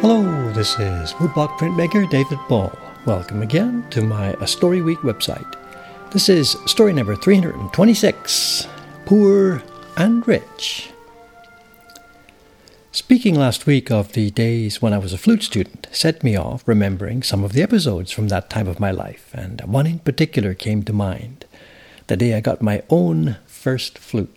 Hello, this is woodblock printmaker David Ball. Welcome again to my A Story Week website. This is story number 326, Poor and Rich. Speaking last week of the days when I was a flute student set me off remembering some of the episodes from that time of my life, and one in particular came to mind, the day I got my own first flute.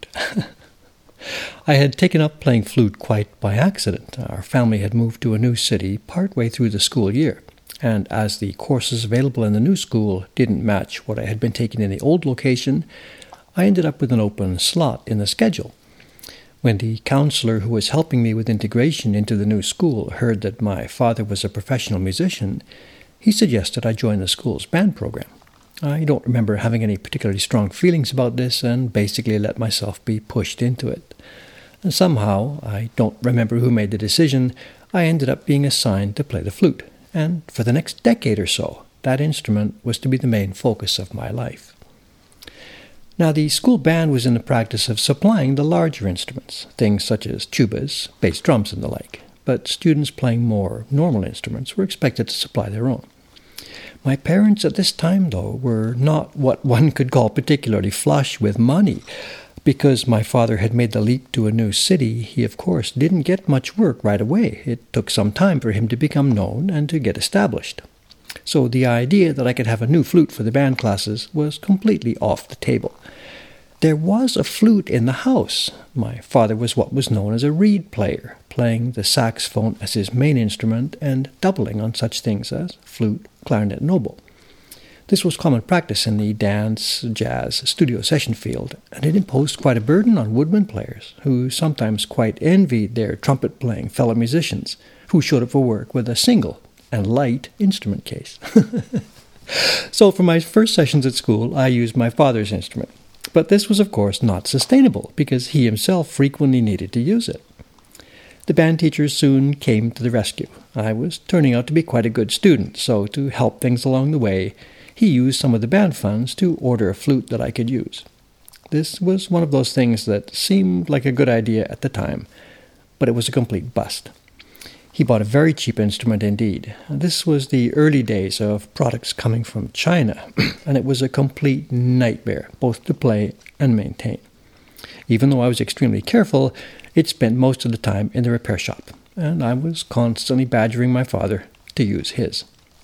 I had taken up playing flute quite by accident. Our family had moved to a new city partway through the school year, and as the courses available in the new school didn't match what I had been taking in the old location, I ended up with an open slot in the schedule. When the counselor who was helping me with integration into the new school heard that my father was a professional musician, he suggested I join the school's band program. I don't remember having any particularly strong feelings about this and basically let myself be pushed into it. And somehow, I don't remember who made the decision, I ended up being assigned to play the flute. And for the next decade or so, that instrument was to be the main focus of my life. Now, the school band was in the practice of supplying the larger instruments, things such as tubas, bass drums, and the like, but students playing more normal instruments were expected to supply their own. My parents at this time, though, were not what one could call particularly flush with money. Because my father had made the leap to a new city, he of course didn't get much work right away. It took some time for him to become known and to get established. So the idea that I could have a new flute for the band classes was completely off the table. There was a flute in the house. My father was what was known as a reed player, playing the saxophone as his main instrument and doubling on such things as flute, clarinet, and oboe. This was common practice in the dance, jazz, studio session field, and it imposed quite a burden on woodwind players, who sometimes quite envied their trumpet-playing fellow musicians, who showed up for work with a single and light instrument case. So for my first sessions at school, I used my father's instrument. But this was, of course, not sustainable, because he himself frequently needed to use it. The band teachers soon came to the rescue. I was turning out to be quite a good student, so to help things along the way, he used some of the band funds to order a flute that I could use. This was one of those things that seemed like a good idea at the time, but it was a complete bust. He bought a very cheap instrument indeed. This was the early days of products coming from China, and it was a complete nightmare, both to play and maintain. Even though I was extremely careful, it spent most of the time in the repair shop, and I was constantly badgering my father to use his.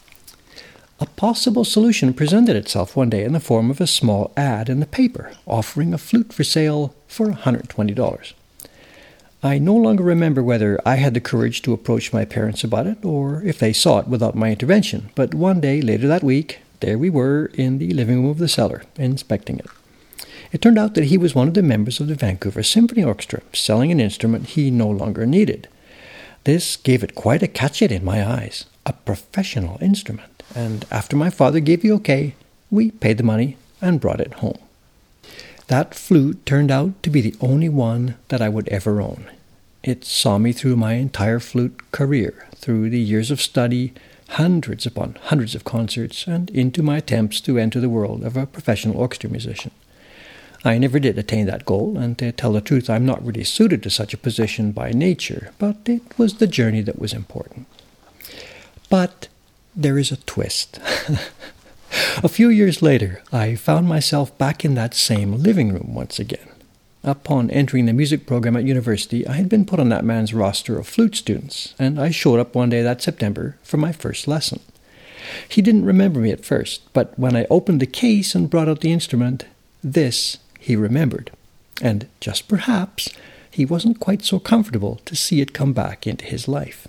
A possible solution presented itself one day in the form of a small ad in the paper offering a flute for sale for $120. I no longer remember whether I had the courage to approach my parents about it or if they saw it without my intervention, but one day later that week, there we were in the living room of the cellar, inspecting it. It turned out that he was one of the members of the Vancouver Symphony Orchestra, selling an instrument he no longer needed. This gave it quite a catch-it in my eyes, a professional instrument, and after my father gave the okay, we paid the money and brought it home. That flute turned out to be the only one that I would ever own. It saw me through my entire flute career, through the years of study, hundreds upon hundreds of concerts, and into my attempts to enter the world of a professional orchestra musician. I never did attain that goal, and to tell the truth, I'm not really suited to such a position by nature, but it was the journey that was important. But there is a twist. A few years later, I found myself back in that same living room once again. Upon entering the music program at university, I had been put on that man's roster of flute students, and I showed up one day that September for my first lesson. He didn't remember me at first, but when I opened the case and brought out the instrument, this he remembered. And just perhaps, he wasn't quite so comfortable to see it come back into his life.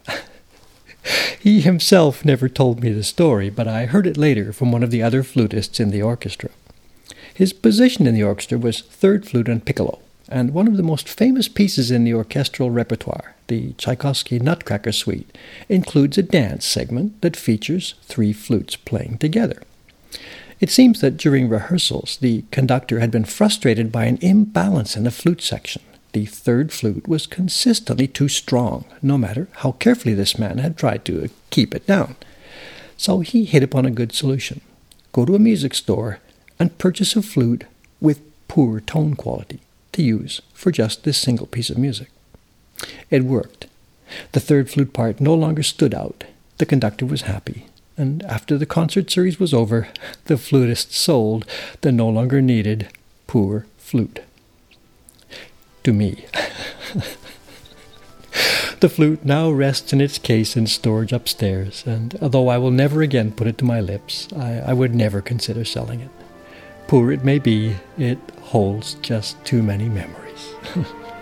He himself never told me the story, but I heard it later from one of the other flutists in the orchestra. His position in the orchestra was third flute and piccolo, and one of the most famous pieces in the orchestral repertoire, the Tchaikovsky Nutcracker Suite, includes a dance segment that features 3 flutes playing together. It seems that during rehearsals, the conductor had been frustrated by an imbalance in the flute section. The third flute was consistently too strong, no matter how carefully this man had tried to keep it down. So he hit upon a good solution. Go to a music store and purchase a flute with poor tone quality to use for just this single piece of music. It worked. The third flute part no longer stood out. The conductor was happy, and after the concert series was over, the flutist sold the no longer needed poor flute. To me. The flute now rests in its case in storage upstairs, and although I will never again put it to my lips, I would never consider selling it. Poor it may be, it holds just too many memories.